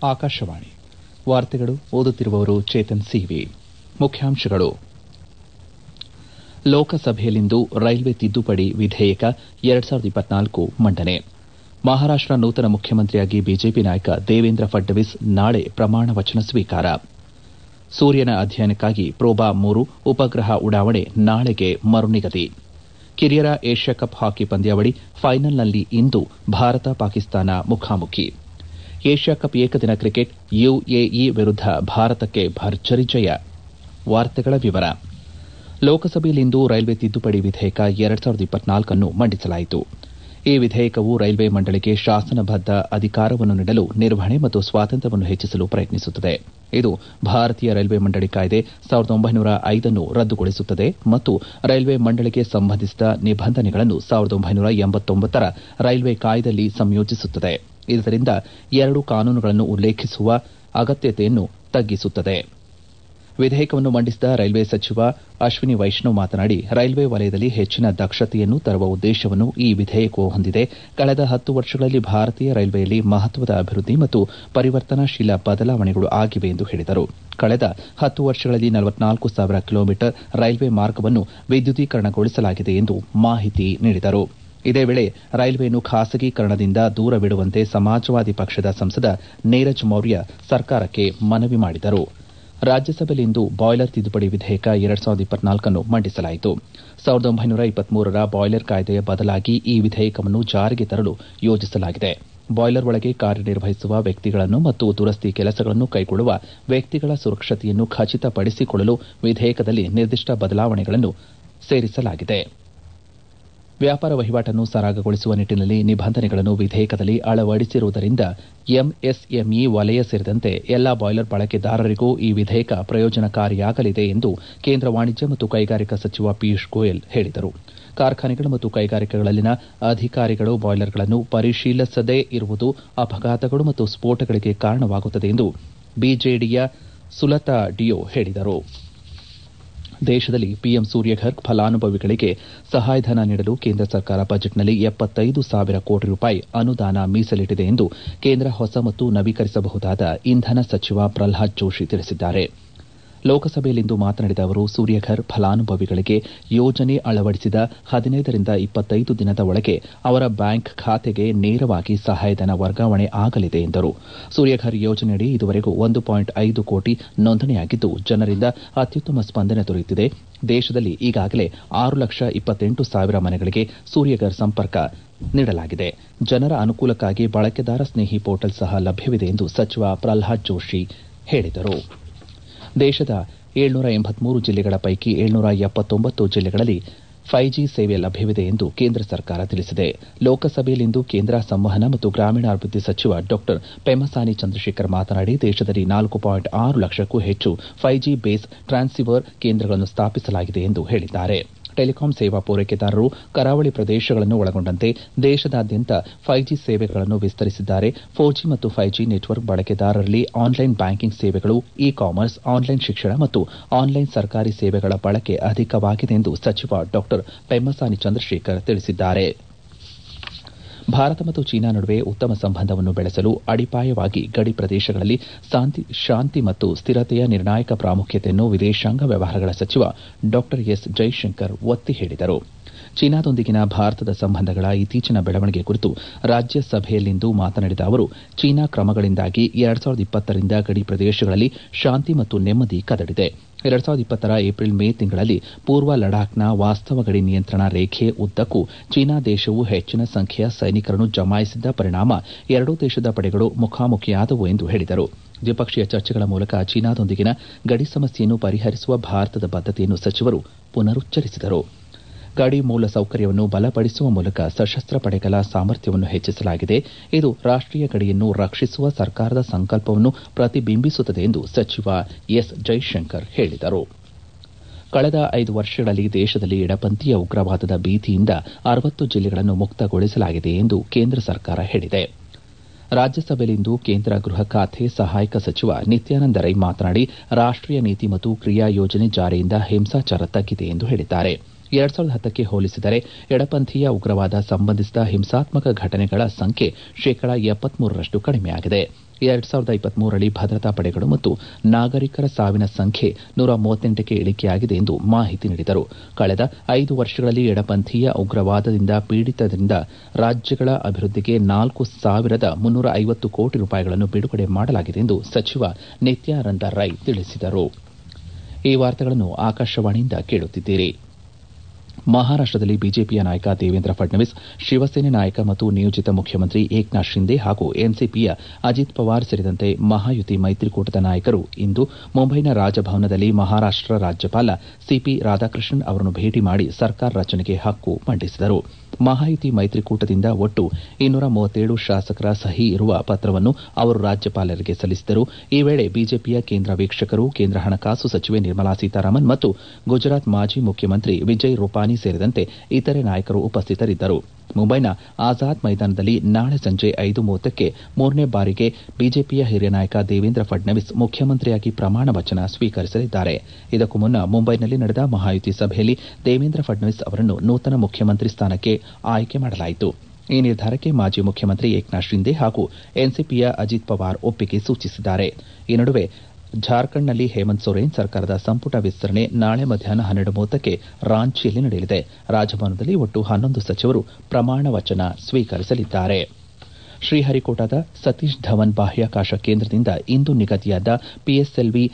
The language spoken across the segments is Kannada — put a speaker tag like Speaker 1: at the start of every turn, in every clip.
Speaker 1: ಆಕಾಶವಾಣಿ ವಾರ್ತೆಗಳು ಓದುತ್ತಿರುವವರು ಚೇತನ್ ಸಿವಿ. ಮುಖ್ಯಾಂಶಗಳು. ಲೋಕಸಭೆಯಲ್ಲಿಂದು ರೈಲ್ವೆ ತಿದ್ದುಪಡಿ ವಿಧೇಯಕ 2024 ಮಂಡನೆ. ಮಹಾರಾಷ್ಟ ನೂತನ ಮುಖ್ಯಮಂತ್ರಿಯಾಗಿ ಬಿಜೆಪಿ ನಾಯಕ ದೇವೇಂದ್ರ ಫಡ್ನವೀಸ್ ನಾಳೆ ಪ್ರಮಾಣ ವಚನ ಸ್ವೀಕಾರ. ಸೂರ್ಯನ ಅಧ್ಯಯನಕ್ಕಾಗಿ ಪ್ರೋಬಾ-3 ಉಪಗ್ರಹ ಉಡಾವಣೆ ನಾಳೆಗೆ ಮರುನಿಗದಿ. ಕಿರಿಯರ ಏಷ್ಯಾ ಕಪ್ ಹಾಕಿ ಪಂದ್ಯಾವಳಿ ಫೈನಲ್ನಲ್ಲಿ ಇಂದು ಭಾರತ ಪಾಕಿಸ್ತಾನ ಮುಖಾಮುಖಿ. ಏಷ್ಯಾ ಕಪ್ ಏಕದಿನ ಕ್ರಿಕೆಟ್ ಯುಎಇ ವಿರುದ್ಧ ಭಾರತಕ್ಕೆ ಭರ್ಜರಿ ಜಯ. ವಾರ್ತೆಗಳ ವಿವರ. ಲೋಕಸಭೆಯಲ್ಲಿಂದು ರೈಲ್ವೆ ತಿದ್ದುಪಡಿ ವಿಧೇಯಕ 2024 ಅನ್ನು ಮಂಡಿಸಲಾಯಿತು. ಈ ವಿಧೇಯಕವು ರೈಲ್ವೆ ಮಂಡಳಿಗೆ ಶಾಸನಬದ್ದ ಅಧಿಕಾರವನ್ನು ನೀಡಲು ನಿರ್ವಹಣೆ ಮತ್ತು ಸ್ವಾತಂತ್ರ್ಯವನ್ನು ಹೆಚ್ಚಿಸಲು ಪ್ರಯತ್ನಿಸುತ್ತದೆ. ಇದು ಭಾರತೀಯ ರೈಲ್ವೆ ಮಂಡಳಿ ಕಾಯ್ದೆ 1905 ಅನ್ನು ರದ್ದುಗೊಳಿಸುತ್ತದೆ ಮತ್ತು ರೈಲ್ವೆ ಮಂಡಳಿಗೆ ಸಂಬಂಧಿಸಿದ ನಿಬಂಧನೆಗಳನ್ನು 1989 ರ ರೈಲ್ವೆ ಕಾಯ್ದೆಯಲ್ಲಿ ಸಂಯೋಜಿಸುತ್ತದೆ. ಇದರಿಂದ 2 ಕಾನೂನುಗಳನ್ನು ಉಲ್ಲೇಖಿಸುವ ಅಗತ್ಯತೆಯನ್ನು ತಗ್ಗಿಸುತ್ತದೆ. ವಿಧೇಯಕವನ್ನು ಮಂಡಿಸಿದ ರೈಲ್ವೆ ಸಚಿವ ಅಶ್ವಿನಿ ವೈಷ್ಣವ್ ಮಾತನಾಡಿ, ರೈಲ್ವೆ ವಲಯದಲ್ಲಿ ಹೆಚ್ಚಿನ ದಕ್ಷತೆಯನ್ನು ತರುವ ಉದ್ದೇಶವನ್ನು ಈ ವಿಧೇಯಕವು ಹೊಂದಿದೆ. ಕಳೆದ 10 ವರ್ಷಗಳಲ್ಲಿ ಭಾರತೀಯ ರೈಲ್ವೆಯಲ್ಲಿ ಮಹತ್ವದ ಅಭಿವೃದ್ಧಿ ಮತ್ತು ಪರಿವರ್ತನಾಶೀಲ ಬದಲಾವಣೆಗಳು ಆಗಿವೆ ಎಂದು ಹೇಳಿದರು. ಕಳೆದ 10 ವರ್ಷಗಳಲ್ಲಿ 44,000 ಕಿಲೋಮೀಟರ್ ರೈಲ್ವೆ ಮಾರ್ಗವನ್ನು ವಿದ್ಯುದೀಕರಣಗೊಳಿಸಲಾಗಿದೆ ಎಂದು ಮಾಹಿತಿ ನೀಡಿದರು. ಇದೇ ವೇಳೆ ರೈಲ್ವೆಯನ್ನು ಖಾಸಗೀಕರಣದಿಂದ ದೂರವಿಡುವಂತೆ ಸಮಾಜವಾದಿ ಪಕ್ಷದ ಸಂಸದ ನೀರಜ್ ಮೌರ್ಯ ಸರ್ಕಾರಕ್ಕೆ ಮನವಿ ಮಾಡಿದರು. ರಾಜ್ಯಸಭೆಯಲ್ಲಿಂದು ಬಾಯ್ಲರ್ ತಿದ್ದುಪಡಿ ವಿಧೇಯಕ 2024 ಅನ್ನು ಮಂಡಿಸಲಾಯಿತು. 1923 ರ ಬಾಯ್ಲರ್ ಕಾಯ್ದೆಯ ಬದಲಾಗಿ ಈ ವಿಧೇಯಕವನ್ನು ಜಾರಿಗೆ ತರಲು ಯೋಜಿಸಲಾಗಿದೆ. ಬಾಯ್ಲರ್ ಒಳಗೆ ಕಾರ್ಯನಿರ್ವಹಿಸುವ ವ್ಯಕ್ತಿಗಳನ್ನು ಮತ್ತು ದುರಸ್ತಿ ಕೆಲಸಗಳನ್ನು ಕೈಗೊಳ್ಳುವ ವ್ಯಕ್ತಿಗಳ ಸುರಕ್ಷತೆಯನ್ನು ಖಚಿತಪಡಿಸಿಕೊಳ್ಳಲು ವಿಧೇಯಕದಲ್ಲಿ ನಿರ್ದಿಷ್ಟ ಬದಲಾವಣೆಗಳನ್ನು ಸೇರಿಸಲಾಗಿದೆ. ವ್ಯಾಪಾರ ವಹಿವಾಟನ್ನು ಸರಾಗಗೊಳಿಸುವ ನಿಟ್ಟಿನಲ್ಲಿ ನಿಬಂಧನೆಗಳನ್ನು ವಿಧೇಯಕದಲ್ಲಿ ಅಳವಡಿಸಿರುವುದರಿಂದ ಎಂಎಸ್ಎಂಇ ವಲಯ ಸೇರಿದಂತೆ ಎಲ್ಲಾ ಬಾಯ್ಲರ್ ಬಳಕೆದಾರರಿಗೂ ಈ ವಿಧೇಯಕ ಪ್ರಯೋಜನಕಾರಿಯಾಗಲಿದೆ ಎಂದು ಕೇಂದ್ರ ವಾಣಿಜ್ಯ ಮತ್ತು ಕೈಗಾರಿಕಾ ಸಚಿವ ಪಿಯೂಷ್ ಗೋಯಲ್ ಹೇಳಿದರು. ಕಾರ್ಖಾನೆಗಳು ಮತ್ತು ಕೈಗಾರಿಕೆಗಳಲ್ಲಿನ ಅಧಿಕಾರಿಗಳು ಬಾಯ್ಲರ್ಗಳನ್ನು ಪರಿಶೀಲಿಸದೇ ಇರುವುದು ಅಪಘಾತಗಳು ಮತ್ತು ಸ್ಫೋಟಗಳಿಗೆ ಕಾರಣವಾಗುತ್ತದೆ ಎಂದು ಬಿಜೆಡಿಯ ಸುಲತಾ ಡಿಯೋ ಹೇಳಿದರು. ದೇಶದಲ್ಲಿ ಪಿಎಂ ಸೂರ್ಯಘರ್ ಫಲಾನುಭವಿಗಳಿಗೆ ಸಹಾಯಧನ ನೀಡಲು ಕೇಂದ್ರ ಸರ್ಕಾರ ಬಜೆಟ್ನಲ್ಲಿ 75,000 ಕೋಟಿ ರೂಪಾಯಿ ಅನುದಾನ ಮೀಸಲಿಟ್ಟಿದೆ ಎಂದು ಕೇಂದ್ರ ಹೊಸ ಮತ್ತು ನವೀಕರಿಸಬಹುದಾದ ಇಂಧನ ಸಚಿವ ಪ್ರಹ್ಲಾದ್ ಜೋಶಿ ತಿಳಿಸಿದ್ದಾರೆ. ಲೋಕಸಭೆಯಲ್ಲಿಂದು ಮಾತನಾಡಿದ ಅವರು, ಸೂರ್ಯಘರ್ ಫಲಾನುಭವಿಗಳಿಗೆ ಯೋಜನೆ ಅಳವಡಿಸಿದ 15 ರಿಂದ 25 ದಿನದ ಒಳಗೆ ಅವರ ಬ್ಯಾಂಕ್ ಖಾತೆಗೆ ನೇರವಾಗಿ ಸಹಾಯಧನ ವರ್ಗಾವಣೆ ಆಗಲಿದೆ ಎಂದರು. ಸೂರ್ಯಘರ್ ಯೋಜನೆಯಡಿ ಇದುವರೆಗೂ 1.5 ಕೋಟಿ ನೋಂದಣಿಯಾಗಿದ್ದು, ಜನರಿಂದ ಅತ್ಯುತ್ತಮ ಸ್ಪಂದನೆ ದೊರೆಯುತ್ತಿದೆ. ದೇಶದಲ್ಲಿ ಈಗಾಗಲೇ 6,28,000 ಮನೆಗಳಿಗೆ ಸೂರ್ಯಘರ್ ಸಂಪರ್ಕ ನೀಡಲಾಗಿದೆ. ಜನರ ಅನುಕೂಲಕ್ಕಾಗಿ ಬಳಕೆದಾರ ಸ್ನೇಹಿ ಪೋರ್ಟಲ್ ಸಹ ಲಭ್ಯವಿದೆ ಎಂದು ಸಚಿವ ಪ್ರಹ್ಲಾದ್ ಜೋಶಿ ಹೇಳಿದರು. ದೇಶದ 783 ಜಿಲ್ಲೆಗಳ ಪೈಕಿ 779 ಜಿಲ್ಲೆಗಳಲ್ಲಿ 5G ಸೇವೆ ಲಭ್ಯವಿದೆ ಎಂದು ಕೇಂದ್ರ ಸರ್ಕಾರ ತಿಳಿಸಿದೆ. ಲೋಕಸಭೆಯಲ್ಲಿಂದು ಕೇಂದ್ರ ಸಂವಹನ ಮತ್ತು ಗ್ರಾಮೀಣಾಭಿವೃದ್ಧಿ ಸಚಿವ ಡಾ ಪೆಮ್ಮಸಾನಿ ಚಂದ್ರಶೇಖರ್ ಮಾತನಾಡಿ, ದೇಶದಲ್ಲಿ 4.6 ಲಕ್ಷಕ್ಕೂ ಹೆಚ್ಚು 5G ಬೇಸ್ ಟ್ರಾನ್ಸಿವರ್ ಕೇಂದ್ರಗಳನ್ನು ಸ್ಥಾಪಿಸಲಾಗಿದೆ ಎಂದು ಹೇಳಿದ್ದಾರೆ. ಟೆಲಿಕಾಂ ಸೇವಾ ಪೂರೈಕೆದಾರರು ಕರಾವಳಿ ಪ್ರದೇಶಗಳನ್ನು ಒಳಗೊಂಡಂತೆ ದೇಶದಾದ್ಯಂತ 5G ಸೇವೆಗಳನ್ನು ವಿಸ್ತರಿಸಿದ್ದಾರೆ. 4G ಮತ್ತು 5G ನೆಟ್ವರ್ಕ್ ಬಳಕೆದಾರರಲ್ಲಿ ಆನ್ಲೈನ್ ಬ್ಯಾಂಕಿಂಗ್ ಸೇವೆಗಳು, ಇ ಕಾಮರ್ಸ್, ಆನ್ಲೈನ್ ಶಿಕ್ಷಣ ಮತ್ತು ಆನ್ಲೈನ್ ಸರ್ಕಾರಿ ಸೇವೆಗಳ ಬಳಕೆ ಅಧಿಕವಾಗಿದೆ ಎಂದು ಸಚಿವ ಡಾ ಪೆಮ್ಮಸಾನಿ ಚಂದ್ರಶೇಖರ್ ತಿಳಿಸಿದ್ದಾರೆ. ಭಾರತ ಮತ್ತು ಚೀನಾ ನಡುವೆ ಉತ್ತಮ ಸಂಬಂಧವನ್ನು ಬೆಳೆಸಲು ಅಡಿಪಾಯವಾಗಿ ಗಡಿ ಪ್ರದೇಶಗಳಲ್ಲಿ ಶಾಂತಿ ಮತ್ತು ಸ್ಥಿರತೆಯ ನಿರ್ಣಾಯಕ ಪ್ರಾಮುಖ್ಯತೆಯನ್ನು ವಿದೇಶಾಂಗ ವ್ಯವಹಾರಗಳ ಸಚಿವ ಡಾ ಎಸ್ ಜೈಶಂಕರ್ ಒತ್ತಿ ಹೇಳಿದರು. ಚೀನಾದೊಂದಿಗಿನ ಭಾರತದ ಸಂಬಂಧಗಳ ಇತ್ತೀಚಿನ ಬೆಳವಣಿಗೆ ಕುರಿತು ರಾಜ್ಯಸಭೆಯಲ್ಲಿಂದು ಮಾತನಾಡಿದ ಅವರು, ಚೀನಾ ಕ್ರಮಗಳಿಂದಾಗಿ 2020 ರಿಂದ ಗಡಿ ಪ್ರದೇಶಗಳಲ್ಲಿ ಶಾಂತಿ ಮತ್ತು ನೆಮ್ಮದಿ ಕದಡಿದೆ. 2020 ರ ಏಪ್ರಿಲ್-ಮೇ ತಿಂಗಳಲ್ಲಿ ಪೂರ್ವ ಲಡಾಖ್ನ ವಾಸ್ತವ ಗಡಿ ನಿಯಂತ್ರಣ ರೇಖೆ ಉದ್ದಕ್ಕೂ ಚೀನಾ ದೇಶವು ಹೆಚ್ಚಿನ ಸಂಖ್ಯೆಯ ಸೈನಿಕರನ್ನು ಜಮಾಯಿಸಿದ್ದ ಪರಿಣಾಮ ಎರಡೂ ದೇಶದ ಪಡೆಗಳು ಮುಖಾಮುಖಿಯಾದವು ಎಂದು ಹೇಳಿದರು. ದ್ವಿಪಕ್ಷೀಯ ಚರ್ಚೆಗಳ ಮೂಲಕ ಚೀನಾದೊಂದಿಗಿನ ಗಡಿ ಸಮಸ್ಯೆಯನ್ನು ಪರಿಹರಿಸುವ ಭಾರತದ ಬದ್ಧತೆಯನ್ನು ಸಚಿವರು ಪುನರುಚ್ಚರಿಸಿದರು. ಗಡಿ ಮೂಲ ಸೌಕರ್ಯವನ್ನು ಬಲಪಡಿಸುವ ಮೂಲಕ ಸಶಸ್ತ್ರ ಪಡೆಗಳ ಸಾಮರ್ಥ್ಯವನ್ನು ಹೆಚ್ಚಿಸಲಾಗಿದೆ. ಇದು ರಾಷ್ಟೀಯ ಗಡಿಯನ್ನು ರಕ್ಷಿಸುವ ಸರ್ಕಾರದ ಸಂಕಲ್ಪವನ್ನು ಪ್ರತಿಬಿಂಬಿಸುತ್ತದೆ ಎಂದು ಸಚಿವ ಎಸ್ ಜೈಶಂಕರ್ ಹೇಳಿದರು. ಕಳೆದ 5 ವರ್ಷಗಳಲ್ಲಿ ದೇಶದಲ್ಲಿ ಎಡಪಂಥೀಯ ಉಗ್ರವಾದದ ಭೀತಿಯಿಂದ 60 ಜಿಲ್ಲೆಗಳನ್ನು ಮುಕ್ತಗೊಳಿಸಲಾಗಿದೆ ಎಂದು ಕೇಂದ್ರ ಸರ್ಕಾರ ಹೇಳಿದೆ. ರಾಜ್ಯಸಭೆಯಲ್ಲಿಂದು ಕೇಂದ್ರ ಗೃಹ ಖಾತೆ ಸಹಾಯಕ ಸಚಿವ ನಿತ್ಯಾನಂದ ರೈ ಮಾತನಾಡಿ, ರಾಷ್ಟೀಯ ನೀತಿ ಮತ್ತು ಕ್ರಿಯಾ ಯೋಜನೆ ಜಾರಿಯಿಂದ ಹಿಂಸಾಚಾರ ತಗ್ಗಿದೆ ಎಂದು ಹೇಳಿದ್ದಾರೆ. 2010ಕ್ಕೆ ಹೋಲಿಸಿದರೆ ಎಡಪಂಥೀಯ ಉಗ್ರವಾದ ಸಂಬಂಧಿಸಿದ ಹಿಂಸಾತ್ಮಕ ಘಟನೆಗಳ ಸಂಖ್ಯೆ ಶೇಕಡಾ 73ರಷ್ಟು ಕಡಿಮೆಯಾಗಿದೆ. 2023ರಲ್ಲಿ ಭದ್ರತಾ ಪಡೆಗಳು ಮತ್ತು ನಾಗರಿಕರ ಸಾವಿನ ಸಂಖ್ಯೆ 138ಕ್ಕೆ ಇಳಿಕೆಯಾಗಿದೆ ಎಂದು ಮಾಹಿತಿ ನೀಡಿದರು. ಕಳೆದ 5 ವರ್ಷಗಳಲ್ಲಿ ಎಡಪಂಥೀಯ ಉಗ್ರವಾದದಿಂದ ಪೀಡಿತರಿಂದ ರಾಜ್ಯಗಳ ಅಭಿವೃದ್ಧಿಗೆ 4,350 ಕೋಟಿ ರೂಪಾಯಿಗಳನ್ನು ಬಿಡುಗಡೆ ಮಾಡಲಾಗಿದೆ ಎಂದು ಸಚಿವ ನಿತ್ಯಾನಂದ ರೈ ತಿಳಿಸಿದರು. ಈ ವಾರ್ತೆಗಳನ್ನು ಆಕಾಶವಾಣಿಯಿಂದ ಕೇಳುತ್ತಿದ್ದೀರಿ. ಮಹಾರಾಷ್ಟದಲ್ಲಿ ಬಿಜೆಪಿಯ ನಾಯಕ ದೇವೇಂದ್ರ ಫಡ್ನವೀಸ್, ಶಿವಸೇನೆ ನಾಯಕ ಮತ್ತು ನಿಯೋಜಿತ ಮುಖ್ಯಮಂತ್ರಿ ಏಕನಾಥ್ ಶಿಂದೆ ಹಾಗೂ ಎನ್ಸಿಪಿಯ ಅಜಿತ್ ಪವಾರ್ ಸೇರಿದಂತೆ ಮಹಾಯುತಿ ಮೈತ್ರಿಕೂಟದ ನಾಯಕರು ಇಂದು ಮುಂಬೈನ ರಾಜಭವನದಲ್ಲಿ ಮಹಾರಾಷ್ಟ ರಾಜ್ಯಪಾಲ ಸಿಪಿ ರಾಧಾಕೃಷ್ಣನ್ ಅವರನ್ನು ಭೇಟಿ ಮಾಡಿ ಸರ್ಕಾರ ರಚನೆಗೆ ಹಕ್ಕು ಮಂಡಿಸಿದರು. ಮಹಾಯುತಿ ಮೈತ್ರಿಕೂಟದಿಂದ ಒಟ್ಟು 237 ಶಾಸಕರ ಸಹಿ ಇರುವ ಪತ್ರವನ್ನು ಅವರು ರಾಜ್ಯಪಾಲರಿಗೆ ಸಲ್ಲಿಸಿದರು. ಈ ವೇಳೆ ಬಿಜೆಪಿಯ ಕೇಂದ್ರ ವೀಕ್ಷಕರು, ಕೇಂದ್ರ ಹಣಕಾಸು ಸಚಿವೆ ನಿರ್ಮಲಾ ಸೀತಾರಾಮನ್ ಮತ್ತು ಗುಜರಾತ್ ಮಾಜಿ ಮುಖ್ಯಮಂತ್ರಿ ವಿಜಯ್ ರೂಪಾನಿ ಸೇರಿದಂತೆ ಇತರೆ ನಾಯಕರು ಉಪಸ್ಥಿತರಿದ್ದರು. ಮುಂಬೈನ ಆಜಾದ್ ಮೈದಾನದಲ್ಲಿ ನಾಳೆ ಸಂಜೆ 5:30ಕ್ಕೆ 3ನೇ ಬಾರಿಗೆ ಬಿಜೆಪಿಯ ಹಿರಿಯ ನಾಯಕ ದೇವೇಂದ್ರ ಫಡ್ನವೀಸ್ ಮುಖ್ಯಮಂತ್ರಿಯಾಗಿ ಪ್ರಮಾಣ ವಚನ ಸ್ವೀಕರಿಸಲಿದ್ದಾರೆ. ಇದಕ್ಕೂ ಮುನ್ನ ಮುಂಬೈನಲ್ಲಿ ನಡೆದ ಮಹಾಯುತಿ ಸಭೆಯಲ್ಲಿ ದೇವೇಂದ್ರ ಫಡ್ನವೀಸ್ ಅವರನ್ನು ನೂತನ ಮುಖ್ಯಮಂತ್ರಿ ಸ್ಥಾನಕ್ಕೆ ಆಯ್ಕೆ ಮಾಡಲಾಯಿತು. ಈ ನಿರ್ಧಾರಕ್ಕೆ ಮಾಜಿ ಮುಖ್ಯಮಂತ್ರಿ ಏಕನಾಥ್ ಶಿಂದೆ ಹಾಗೂ ಎನ್ಸಿಪಿಯ ಅಜಿತ್ ಪವಾರ್ ಒಪ್ಪಿಗೆ ಸೂಚಿಸಿದ್ದಾರೆ. ಈ ನಡುವೆ ಜಾರ್ಖಂಡ್ನಲ್ಲಿ ಹೇಮಂತ್ ಸೊರೇನ್ ಸರ್ಕಾರದ ಸಂಪುಟ ವಿಸ್ತರಣೆ ನಾಳೆ ಮಧ್ಯಾಹ್ನ 12:30ಕ್ಕೆ ರಾಂಚಿಯಲ್ಲಿ ನಡೆಯಲಿದೆ. ರಾಜಭವನದಲ್ಲಿ ಒಟ್ಟು 11 ಸಚಿವರು ಪ್ರಮಾಣ ವಚನ ಸ್ವೀಕರಿಸಲಿದ್ದಾರೆ. ಶ್ರೀಹರಿಕೋಟಾದ ಸತೀಶ್ ಧವನ್ ಬಾಹ್ಯಾಕಾಶ ಕೇಂದ್ರದಿಂದ ಇಂದು ನಿಗದಿಯಾದ ಪಿಎಸ್ಎಲ್ವಿ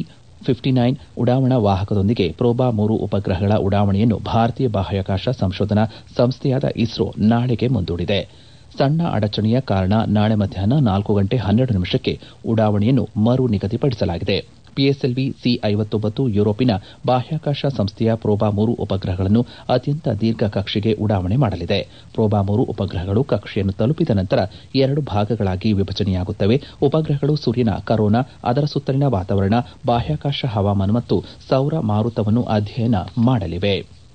Speaker 1: C-59 ಉಡಾವಣಾ ವಾಹಕದೊಂದಿಗೆ ಪ್ರೋಬಾ 3 ಉಪಗ್ರಹಗಳ ಉಡಾವಣೆಯನ್ನು ಭಾರತೀಯ ಬಾಹ್ಯಾಕಾಶ ಸಂಶೋಧನಾ ಸಂಸ್ಥೆಯಾದ ಇಸ್ರೋ ನಾಳೆಗೆ ಮುಂದೂಡಿದೆ. ಸಣ್ಣ ಅಡಚಣೆಯ ಕಾರಣ ನಾಳೆ ಮಧ್ಯಾಹ್ನ 4:12ಕ್ಕೆ ಉಡಾವಣೆಯನ್ನು ಮರು ನಿಗದಿಪಡಿಸಲಾಗಿದೆ. ಪಿಎಸ್ಎಲ್ವಿ C-59 ಯುರೋಪಿನ ಬಾಹ್ಯಾಕಾಶ ಸಂಸ್ಥೆಯ ಪ್ರೋಬಾ 3 ಉಪಗ್ರಹಗಳನ್ನು ಅತ್ಯಂತ ದೀರ್ಘ ಕಕ್ಷೆಗೆ ಉಡಾವಣೆ ಮಾಡಲಿದೆ. ಪ್ರೋಬಾ 3 ಉಪಗ್ರಹಗಳು ಕಕ್ಷೆಯನ್ನು ತಲುಪಿದ ನಂತರ 2 ಭಾಗಗಳಾಗಿ ವಿಭಜನೆಯಾಗುತ್ತವೆ. ಉಪಗ್ರಹಗಳು ಸೂರ್ಯನ ಕರೋನಾ, ಅದರ ಸುತ್ತಲಿನ ವಾತಾವರಣ, ಬಾಹ್ಯಾಕಾಶ ಹವಾಮಾನ ಮತ್ತು ಸೌರ ಮಾರುತವನ್ನು ಅಧ್ಯಯನ ಮಾಡಲಿವೆ.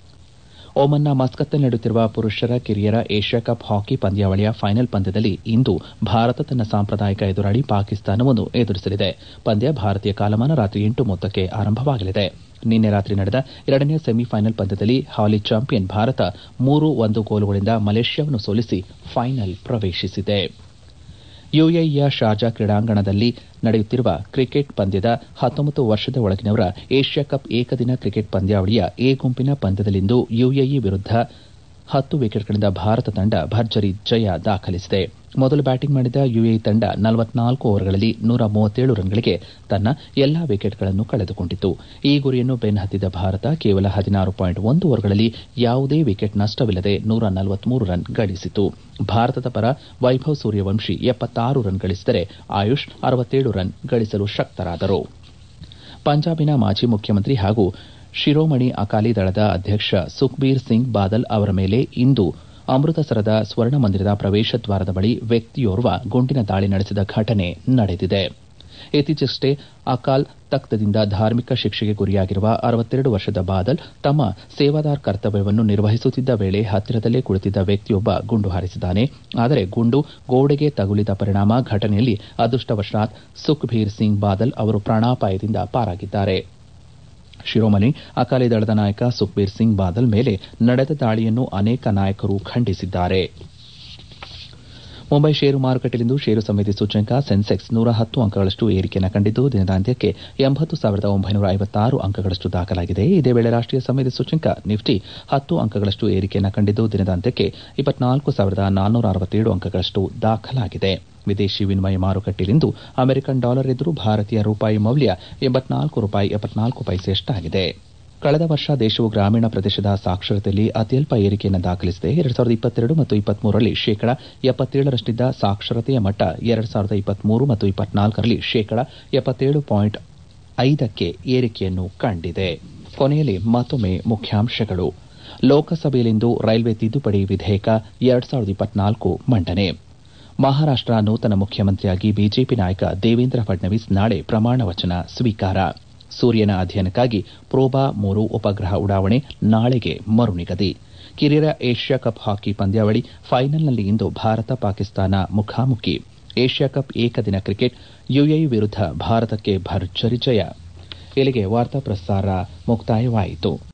Speaker 1: ಒಮನ್ನ ಮಸ್ಕತ್ನಲ್ಲಿ ನಡೆಯುತ್ತಿರುವ ಪುರುಷರ ಕಿರಿಯರ ಏಷ್ಯಾ ಕಪ್ ಹಾಕಿ ಪಂದ್ಯಾವಳಿಯ ಫೈನಲ್ ಪಂದ್ಯದಲ್ಲಿ ಇಂದು ಭಾರತ ತನ್ನ ಸಾಂಪ್ರದಾಯಿಕ ಎದುರಾಳಿ ಪಾಕಿಸ್ತಾನವನ್ನು ಎದುರಿಸಲಿದೆ. ಪಂದ್ಯ ಭಾರತೀಯ ಕಾಲಮಾನ ರಾತ್ರಿ 8:30ಕ್ಕೆ ಆರಂಭವಾಗಲಿದೆ. ನಿನ್ನೆ ರಾತ್ರಿ ನಡೆದ 2ನೇ ಸೆಮಿಫೈನಲ್ ಪಂದ್ಯದಲ್ಲಿ ಹಾಲಿ ಚಾಂಪಿಯನ್ ಭಾರತ 3-1 ಗೋಲುಗಳಿಂದ ಮಲೇಷ್ಯಾವನ್ನು ಸೋಲಿಸಿ ಫೈನಲ್ ಪ್ರವೇಶಿಸಿದೆ. ಯುಎಇಯ ಶಾರ್ಜಾ ಕ್ರೀಡಾಂಗಣದಲ್ಲಿ ನಡೆಯುತ್ತಿರುವ ಕ್ರಿಕೆಟ್ ಪಂದ್ಯದ 19 ವರ್ಷದ ಒಳಗಿನವರ ಏಷ್ಯಾ ಕಪ್ ಏಕದಿನ ಕ್ರಿಕೆಟ್ ಪಂದ್ಯಾವಳಿಯ ಎ ಗುಂಪಿನ ಪಂದ್ಯದಲ್ಲಿಂದು ಯುಎಇ ವಿರುದ್ಧ 10 ವಿಕೆಟ್ಗಳಿಂದ ಭಾರತ ತಂಡ ಭರ್ಜರಿ ಜಯ ದಾಖಲಿಸಿದೆ. ಮೊದಲು ಬ್ಯಾಟಿಂಗ್ ಮಾಡಿದ ಯುಎಇ ತಂಡ 44 ಓವರ್ಗಳಲ್ಲಿ 137 ರನ್ಗಳಿಗೆ ತನ್ನ ಎಲ್ಲಾ ವಿಕೆಟ್ಗಳನ್ನು ಕಳೆದುಕೊಂಡಿತು. ಈ ಗುರಿಯನ್ನು ಬೆನ್ನಹತ್ತಿದ ಭಾರತ ಕೇವಲ 16.1 ಓವರ್ಗಳಲ್ಲಿ ಯಾವುದೇ ವಿಕೆಟ್ ನಷ್ಟವಿಲ್ಲದೆ 143 ರನ್ ಗಳಿಸಿತು. ಭಾರತದ ಪರ ವೈಭವ್ ಸೂರ್ಯವಂಶಿ 76 ರನ್ ಗಳಿಸಿದರೆ ಆಯುಷ್ 67 ರನ್ ಗಳಿಸಲು ಶಕ್ತರಾದರು. ಪಂಜಾಬಿನ ಮಾಜಿ ಮುಖ್ಯಮಂತ್ರಿ ಹಾಗೂ ಶಿರೋಮಣಿ ಅಕಾಲಿ ದಳದ ಅಧ್ಯಕ್ಷ ಸುಖ್ಬೀರ್ ಸಿಂಗ್ ಬಾದಲ್ ಅವರ ಮೇಲೆ ಇಂದು ಅಮೃತಸರದ ಸ್ವರ್ಣ ಮಂದಿರದ ಪ್ರವೇಶ ದ್ವಾರದ ಬಳಿ ವ್ಯಕ್ತಿಯೋರ್ವ ಗುಂಡಿನ ದಾಳಿ ನಡೆಸಿದ ಘಟನೆ ನಡೆದಿದೆ. ಇತ್ತೀಚೆಗಷ್ಟೇ ಅಕಾಲ್ ತಖ್ತ್ದಿಂದ ಧಾರ್ಮಿಕ ಶಿಕ್ಷೆಗೆ ಗುರಿಯಾಗಿರುವ 62 ವರ್ಷದ ಬಾದಲ್ ತಮ್ಮ ಸೇವಾದಾರ್ ಕರ್ತವ್ಯವನ್ನು ನಿರ್ವಹಿಸುತ್ತಿದ್ದ ವೇಳೆ ಹತ್ತಿರದಲ್ಲೇ ಕುಳಿತಿದ್ದ ವ್ಯಕ್ತಿಯೊಬ್ಬ ಗುಂಡು ಹಾರಿಸಿದ್ದಾನೆ. ಆದರೆ ಗುಂಡು ಗೋಡೆಗೆ ತಗುಲಿದ ಪರಿಣಾಮ ಘಟನೆಯಲ್ಲಿ ಅದೃಷ್ಟವಶಾತ್ ಸುಖ್ಬೀರ್ ಸಿಂಗ್ ಬಾದಲ್ ಅವರು ಪ್ರಾಣಾಪಾಯದಿಂದ ಪಾರಾಗಿದ್ದಾರೆ. ಶಿರೋಮಣಿ ಅಕಾಲಿ ದಳದ ನಾಯಕ ಸುಖ್ಬೀರ್ ಸಿಂಗ್ ಬಾದಲ್ ಮೇಲೆ ನಡೆದ ದಾಳಿಯನ್ನು ಅನೇಕ ನಾಯಕರು ಖಂಡಿಸಿದ್ದಾರೆ. ಮುಂಬೈ ಷೇರು ಮಾರುಕಟ್ಟೆಯಲ್ಲಿಂದು ಷೇರು ಸಮಿತಿ ಸೂಚ್ಯಂಕ ಸೆನ್ಸೆಕ್ಸ್ 110 ಅಂಕಗಳಷ್ಟು ಏರಿಕೆಯನ್ನು ಕಂಡಿದ್ದು ದಿನದಾಂತ್ಯಕ್ಕೆ 80,956 ಅಂಕಗಳಷ್ಟು ದಾಖಲಾಗಿದೆ. ಇದೇ ವೇಳೆ ರಾಷ್ಟೀಯ ಸಮಿತಿ ಸೂಚ್ಯಂಕ ನಿಫ್ಟಿ 10 ಅಂಕಗಳಷ್ಟು ಏರಿಕೆಯನ್ನು ಕಂಡಿದ್ದು ದಿನದಾಂತ್ಯಕ್ಕೆ 24,467 ಅಂಕಗಳಷ್ಟು ದಾಖಲಾಗಿದೆ. ವಿದೇಶಿ ವಿನಿಮಯ ಮಾರುಕಟ್ಟೆಯಲ್ಲಿಂದು ಅಮೆರಿಕನ್ ಡಾಲರ್ ಎದುರು ಭಾರತೀಯ ರೂಪಾಯಿ ಮೌಲ್ಯ $84.74 ಕಳೆದ ವರ್ಷ ದೇಶವು ಗ್ರಾಮೀಣ ಪ್ರದೇಶದ ಸಾಕ್ಷರತೆಯಲ್ಲಿ ಅತ್ಯಲ್ಪ ಏರಿಕೆಯನ್ನು ದಾಖಲಿಸಿದೆ. 2022 ಮತ್ತು 2023ರಲ್ಲಿ ಶೇಕಡಾ 77ರಷ್ಟಿದ್ದ ಸಾಕ್ಷರತೆಯ ಮಟ್ಟ 2023 ಮತ್ತು 2024ರಲ್ಲಿ ಶೇಕಡಾ 77.5ಕ್ಕೆ ಏರಿಕೆಯನ್ನು ಕಂಡಿದೆ. ಕೊನೆಯಲ್ಲಿ ಮತ್ತೊಮ್ಮೆ ಮುಖ್ಯಾಂಶಗಳು. ಲೋಕಸಭೆಯಲ್ಲಿಂದು ರೈಲ್ವೆ ತಿದ್ದುಪಡಿ ವಿಧೇಯಕ 2024 ಮಂಡನೆ. ಮಹಾರಾಷ್ಟ ನೂತನ ಮುಖ್ಯಮಂತ್ರಿಯಾಗಿ ಬಿಜೆಪಿ ನಾಯಕ ದೇವೇಂದ್ರ ಫಡ್ನವೀಸ್ ನಾಳೆ ಪ್ರಮಾಣ ವಚನ ಸ್ವೀಕಾರ. ಸೂರ್ಯನ ಅಧ್ಯಯನಕ್ಕಾಗಿ ಪ್ರೋಬಾ 3 ಉಪಗ್ರಹ ಉಡಾವಣೆ ನಾಳೆಗೆ ಮರು ನಿಗದಿ. ಕಿರಿಯರ ಏಷ್ಯಾ ಕಪ್ ಹಾಕಿ ಪಂದ್ಯಾವಳಿ ಫೈನಲ್ನಲ್ಲಿ ಇಂದು ಭಾರತ ಪಾಕಿಸ್ತಾನ ಮುಖಾಮುಖಿ. ಏಷ್ಯಾ ಕಪ್ ಏಕದಿನ ಕ್ರಿಕೆಟ್ ಯುಎಇ ವಿರುದ್ಧ ಭಾರತಕ್ಕೆ ಭರ್ಜರಿ ಜಯ. ಇಲ್ಲಿಗೆ ವಾರ್ತಾ ಪ್ರಸಾರ ಮುಕ್ತಾಯವಾಯಿತು.